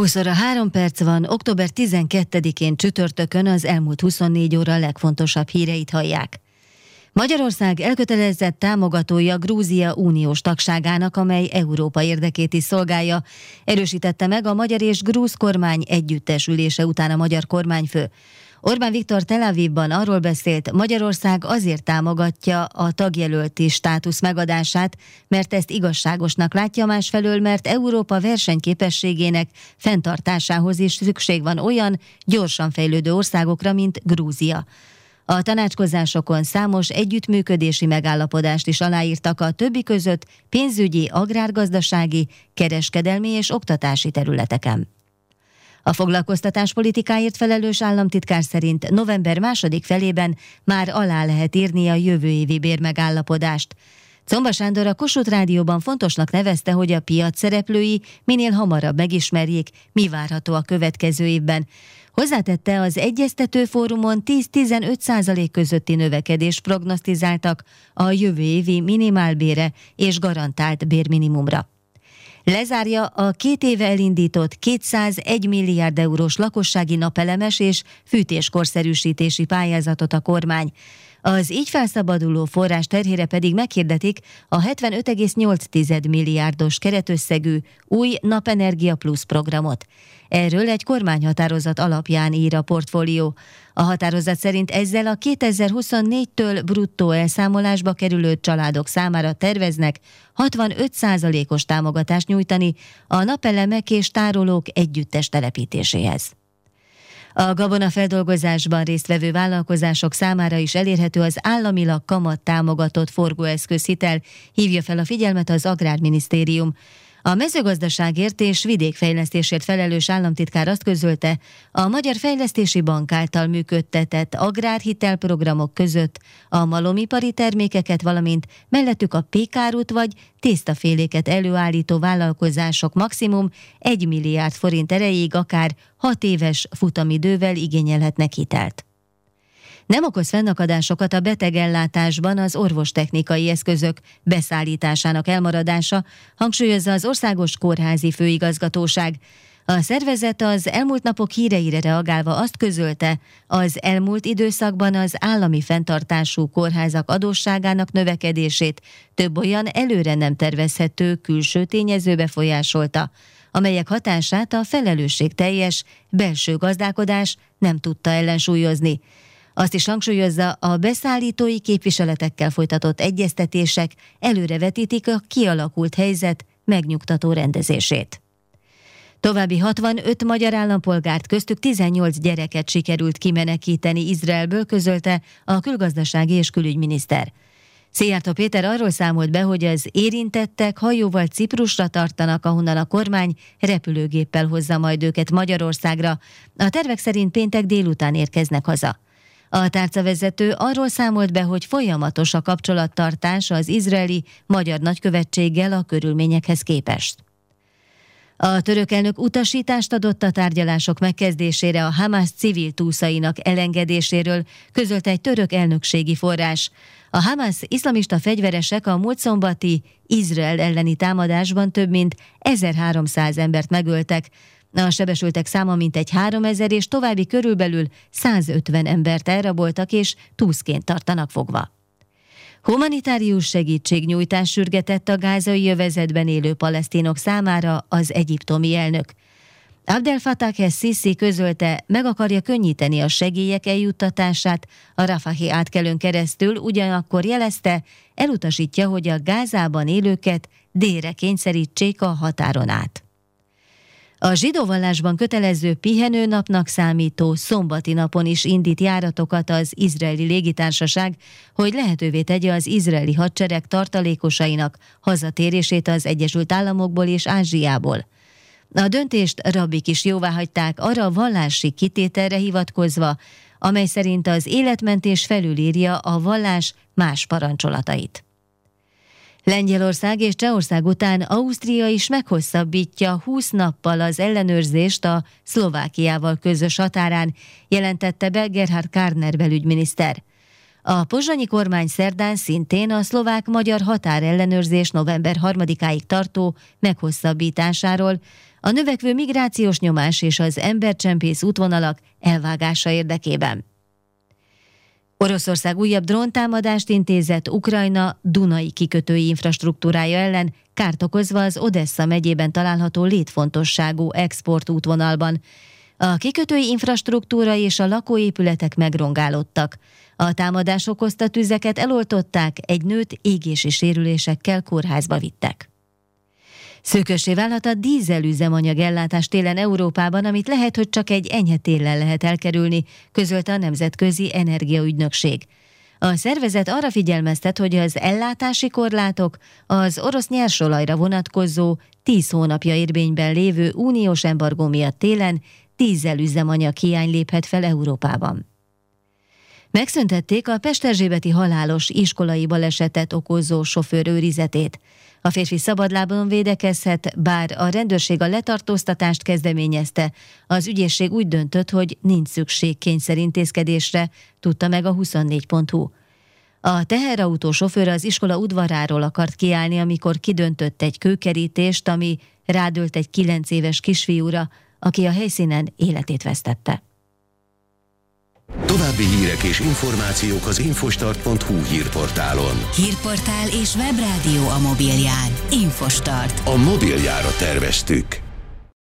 20 óra 3 perc van, október 12-én csütörtökön az elmúlt 24 óra legfontosabb híreit hallják. Magyarország elkötelezett támogatója Grúzia uniós tagságának, amely Európa érdekét is szolgálja, erősítette meg a magyar és grúz kormány együttesülése után a magyar kormányfő. Orbán Viktor Tel Avivban arról beszélt, Magyarország azért támogatja a tagjelölti státusz megadását, mert ezt igazságosnak látja, másfelől, mert Európa versenyképességének fenntartásához is szükség van olyan gyorsan fejlődő országokra, mint Grúzia. A tanácskozásokon számos együttműködési megállapodást is aláírtak, a többi között pénzügyi, agrárgazdasági, kereskedelmi és oktatási területeken. A foglalkoztatáspolitikáért felelős államtitkár szerint november második felében már alá lehet írni a jövő évi bérmegállapodást. Czomba Sándor a Kossuth Rádióban fontosnak nevezte, hogy a piac szereplői minél hamarabb megismerjék, mi várható a következő évben. Hozzátette, az egyeztető fórumon 10-15% közötti növekedést prognosztizáltak a jövő évi minimálbérre és garantált bérminimumra. Lezárja a 2 éve elindított 201 milliárd eurós lakossági napelemes és fűtéskorszerűsítési pályázatot a kormány. Az így felszabaduló forrás terhére pedig meghirdetik a 75,8 milliárdos keretösszegű új Napenergia Plus programot. Erről egy kormányhatározat alapján ír a Portfólió. A határozat szerint ezzel a 2024-től bruttó elszámolásba kerülő családok számára terveznek 65%-os támogatást nyújtani a napelemek és tárolók együttes telepítéséhez. A gabonafeldolgozásban résztvevő vállalkozások számára is elérhető az államilag kamattámogatott forgóeszközhitel, hívja fel a figyelmet az Agrárminisztérium. A mezőgazdaságért és vidékfejlesztésért felelős államtitkár azt közölte, a Magyar Fejlesztési Bank által működtetett agrárhitelprogramok között a malomipari termékeket, valamint mellettük a pékárút vagy tésztaféléket előállító vállalkozások maximum 1 milliárd forint erejéig akár 6 éves futamidővel igényelhetnek hitelt. Nem okoz fennakadásokat a betegellátásban az orvostechnikai eszközök beszállításának elmaradása, hangsúlyozza az Országos Kórházi Főigazgatóság. A szervezet az elmúlt napok híreire reagálva azt közölte, az elmúlt időszakban az állami fenntartású kórházak adósságának növekedését több olyan előre nem tervezhető külső tényező befolyásolta, amelyek hatását a felelősségteljes belső gazdálkodás nem tudta ellensúlyozni. Azt is hangsúlyozza, a beszállítói képviseletekkel folytatott egyeztetések előrevetítik a kialakult helyzet megnyugtató rendezését. További 65 magyar állampolgárt, köztük 18 gyereket sikerült kimenekíteni Izraelből, közölte a külgazdasági és külügyminiszter. Szijjártó Péter arról számolt be, hogy az érintettek hajóval Ciprusra tartanak, ahonnan a kormány repülőgéppel hozza majd őket Magyarországra. A tervek szerint péntek délután érkeznek haza. A tárcavezető arról számolt be, hogy folyamatos a kapcsolattartás az izraeli magyar nagykövetséggel a körülményekhez képest. A török elnök utasítást adott a tárgyalások megkezdésére a Hamász civil túszainak elengedéséről, közölte egy török elnökségi forrás. A Hamász iszlamista fegyveresek a múlt szombati Izrael elleni támadásban több mint 1300 embert megöltek. A sebesültek száma mintegy 3000 és további körülbelül 150 embert elraboltak és túszként tartanak fogva. Humanitárius segítségnyújtás sürgetett a gázai övezetben élő palesztinok számára az egyiptomi elnök. Abdel Fattah el-Sziszi közölte, meg akarja könnyíteni a segélyek eljuttatását a Rafahi átkelőn keresztül, ugyanakkor jelezte, elutasítja, hogy a Gázában élőket délre kényszerítsék a határon át. A zsidó vallásban kötelező pihenőnapnak számító szombati napon is indít járatokat az izraeli légitársaság, hogy lehetővé tegye az izraeli hadsereg tartalékosainak hazatérését az Egyesült Államokból és Ázsiából. A döntést rabbik is jóváhagyták, arra a vallási kitételre hivatkozva, amely szerint az életmentés felülírja a vallás más parancsolatait. Lengyelország és Csehország után Ausztria is meghosszabbítja 20 nappal az ellenőrzést a Szlovákiával közös határán, jelentette be Gerhard Karner belügyminiszter. A pozsonyi kormány szerdán szintén a szlovák-magyar határellenőrzés november 3-áig tartó meghosszabbításáról, a növekvő migrációs nyomás és az embercsempész útvonalak elvágása érdekében. Oroszország újabb dróntámadást intézett Ukrajna Dunai kikötői infrastruktúrája ellen, kárt okozva az Odessa megyében található létfontosságú exportútvonalban. A kikötői infrastruktúra és a lakóépületek megrongálódtak. A támadás okozta tüzeket eloltották, egy nőt égési sérülésekkel kórházba vittek. Szűkössé válhat a dízelüzemanyag ellátás télen Európában, amit lehet, hogy csak egy enyhe téllel lehet elkerülni, közölte a Nemzetközi Energiaügynökség. A szervezet arra figyelmeztet, hogy az ellátási korlátok az orosz nyersolajra vonatkozó 10 hónapja érvényben lévő uniós embargó miatt télen dízelüzemanyag hiány léphet fel Európában. Megszüntették a pesterzsébeti halálos iskolai balesetet okozó sofőr őrizetét. A férfi szabadlábon védekezhet, bár a rendőrség a letartóztatást kezdeményezte. Az ügyészség úgy döntött, hogy nincs szükség kényszerintézkedésre, tudta meg a 24.hu. A teherautó sofőr az iskola udvaráról akart kiállni, amikor kidöntött egy kőkerítést, ami rádőlt egy 9 éves kisfiúra, aki a helyszínen életét vesztette. További hírek és információk az infostart.hu hírportálon. Hírportál és webrádió a mobilján. Infostart. A mobiljára terveztük.